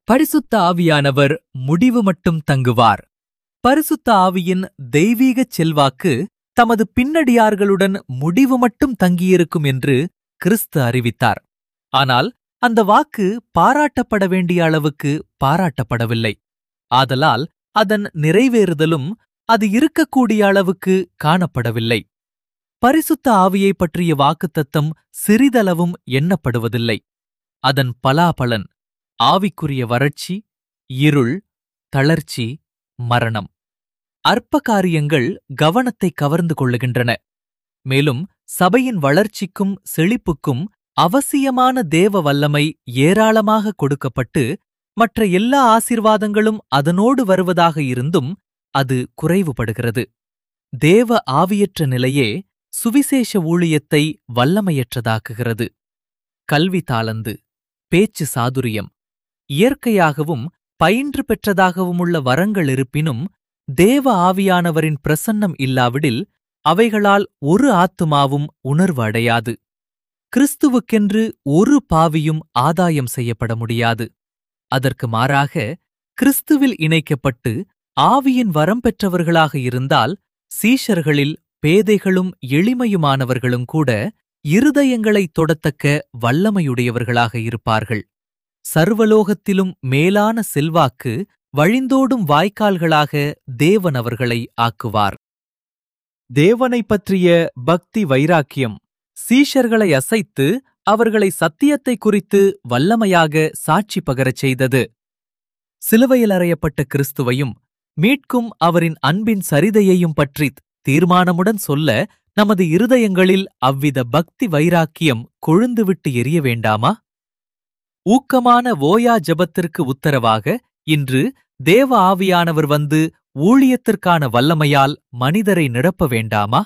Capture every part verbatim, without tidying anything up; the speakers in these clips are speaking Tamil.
பரிசுத்த ஆவியானவர் முடிவு மட்டும் தங்குவார். பரிசுத்த ஆவியின் தெய்வீகச் செல்வாக்கு தமது பின்னடியார்களுடன் முடிவு மட்டும் தங்கியிருக்கும் என்று கிறிஸ்து அறிவித்தார். ஆனால் அந்த வாக்கு பாராட்டப்பட வேண்டிய அளவுக்கு பாராட்டப்படவில்லை. ஆதலால் அதன் நிறைவேறுதலும் அது இருக்கக்கூடிய அளவுக்கு காணப்படவில்லை. பரிசுத்த ஆவியைப் பற்றிய வாக்குத்தத்தம் சிறிதளவும் எண்ணப்படுவதில்லை. அதன் பலாபலன் ஆவிக்குரிய வறட்சி, இருள், தளர்ச்சி, மரணம். அற்ப காரியங்கள் கவனத்தை கவர்ந்து கொள்ளுகின்றன. மேலும் சபையின் வளர்ச்சிக்கும் செழிப்புக்கும் அவசியமான தேவ வல்லமை ஏராளமாக கொடுக்கப்பட்டு மற்ற எல்லா ஆசீர்வாதங்களும் அதனோடு வருவதாக இருந்தும் அது குறைவுபடுகிறது. தேவ ஆவியற்ற நிலையே சுவிசேஷ ஊழியத்தை வல்லமையற்றதாக்குகிறது. கல்வி தாளந்து, பேச்சு சாதுரியம், இயற்கையாகவும் பயின்று பெற்றதாகவுமுள்ள வரங்கள் இருப்பினும் தேவ ஆவியானவரின் பிரசன்னம் இல்லாவிடில் அவைகளால் ஒரு ஆத்துமாவும் உணர்வு அடையாது. கிறிஸ்துவுக்கென்று ஒரு பாவியும் ஆதாயம் செய்யப்பட முடியாது. அதற்கு மாறாக கிறிஸ்துவில் இணைக்கப்பட்டு ஆவியின் வரம் பெற்றவர்களாக இருந்தால் சீஷர்களில் பேதைகளும் எளிமையுமானவர்களும் கூட இருதயங்களைத் தொடத்தக்க வல்லமையுடையவர்களாக இருப்பார்கள். சர்வலோகத்திலும் மேலான செல்வாக்கு வழிந்தோடும் வாய்க்கால்களாக தேவன் அவர்களை ஆக்குவார். தேவனைப் பற்றிய பக்தி வைராக்கியம் சீஷர்களை அசைத்து அவர்களை சத்தியத்தை குறித்து வல்லமையாக சாட்சி பகரச் செய்தது. சிலுவையில் அறையப்பட்ட கிறிஸ்துவையும் மீட்கும் அவரின் அன்பின் சரிதையையும் பற்றி தீர்மானமுடன் சொல்ல நமது இருதயங்களில் அவ்வித பக்தி வைராக்கியம் கொழுந்துவிட்டு எரிய வேண்டாமா? ஊக்கமான ஓயா ஜெபத்திற்கு உத்தரவாக இன்று தேவ ஆவியானவர் வந்து ஊழியத்திற்கான வல்லமையால் மனிதரை நிரப்ப வேண்டாமா?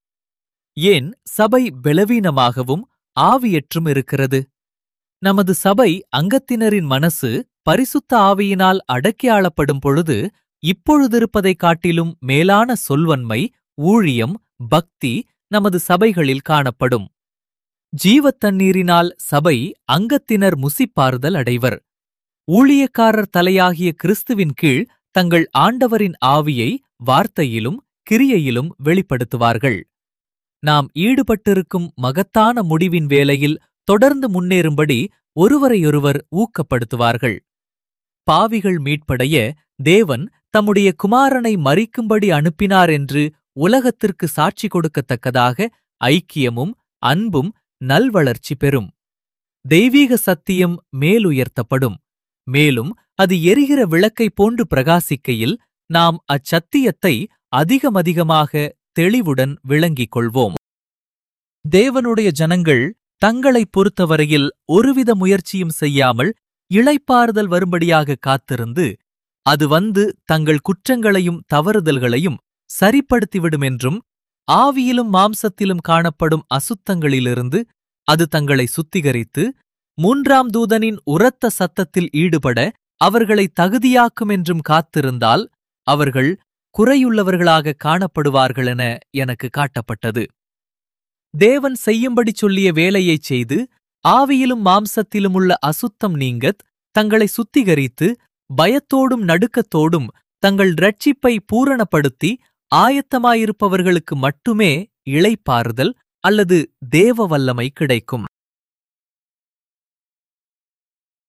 ஏன் சபை பலவீனமாகவும் ஆவியற்றும் இருக்கிறது? நமது சபை அங்கத்தினரின் மனசு பரிசுத்த ஆவியினால் அடக்கி ஆளப்படும் பொழுது இப்பொழுதிருப்பதைக் காட்டிலும் மேலான சொல்வன்மை, ஊழியம், பக்தி நமது சபைகளில் காணப்படும். ஜீவத் தண்ணீரினால் சபை அங்கத்தினர் முசிப்பாறுதல் அடைவர். ஊழியக்காரர் தலையாகிய கிறிஸ்துவின் கீழ் தங்கள் ஆண்டவரின் ஆவியை வார்த்தையிலும் கிரியையிலும் வெளிப்படுத்துவார்கள். நாம் ஈடுபட்டிருக்கும் மகத்தான முடிவின் வேலையில் தொடர்ந்து முன்னேறும்படி ஒருவரையொருவர் ஊக்கப்படுத்துவார்கள். பாவிகள் மீட்படைய தேவன் தம்முடைய குமாரனை மரிக்கும்படி அனுப்பினார் என்று உலகத்திற்கு சாட்சி கொடுக்கத்தக்கதாக ஐக்கியமும் அன்பும் நல்வளர்ச்சி பெறும். தெய்வீக சத்தியம் மேலுயர்த்தப்படும். மேலும் அது எரிகிற விளக்கைப் போன்று பிரகாசிக்கையில் நாம் அச்சத்தியத்தை அதிகமதிகமாக தெளிவுடன் விளங்கிக் கொள்வோம். தேவனுடைய ஜனங்கள் தங்களைப் பொறுத்தவரையில் ஒருவித முயற்சியும் செய்யாமல் இளைப்பாறுதல் வரும்படியாக காத்திருந்து அது வந்து தங்கள் குற்றங்களையும் தவறுதல்களையும் சரிப்படுத்திவிடும் என்றும் ஆவியிலும் மாம்சத்திலும் காணப்படும் அசுத்தங்களிலிருந்து அது தங்களை சுத்திகரித்து மூன்றாம் தூதனின் உரத்த சத்தத்தில் ஈடுபட அவர்களை தகுதியாக்கும் என்றும் காத்திருந்தால் அவர்கள் குறையுள்ளவர்களாக காணப்படுவார்களென எனக்கு காட்டப்பட்டது. தேவன் செய்யும்படி சொல்லிய வேலையைச் செய்து ஆவியிலும் மாம்சத்திலும் உள்ள அசுத்தம் நீங்கத் தங்களை சுத்திகரித்து பயத்தோடும் நடுக்கத்தோடும் தங்கள் இரட்சிப்பை பூரணப்படுத்தி ஆயத்தமாயிருப்பவர்களுக்கு மட்டுமே இளைப்பாறுதல் அல்லது தேவ வல்லமை கிடைக்கும்.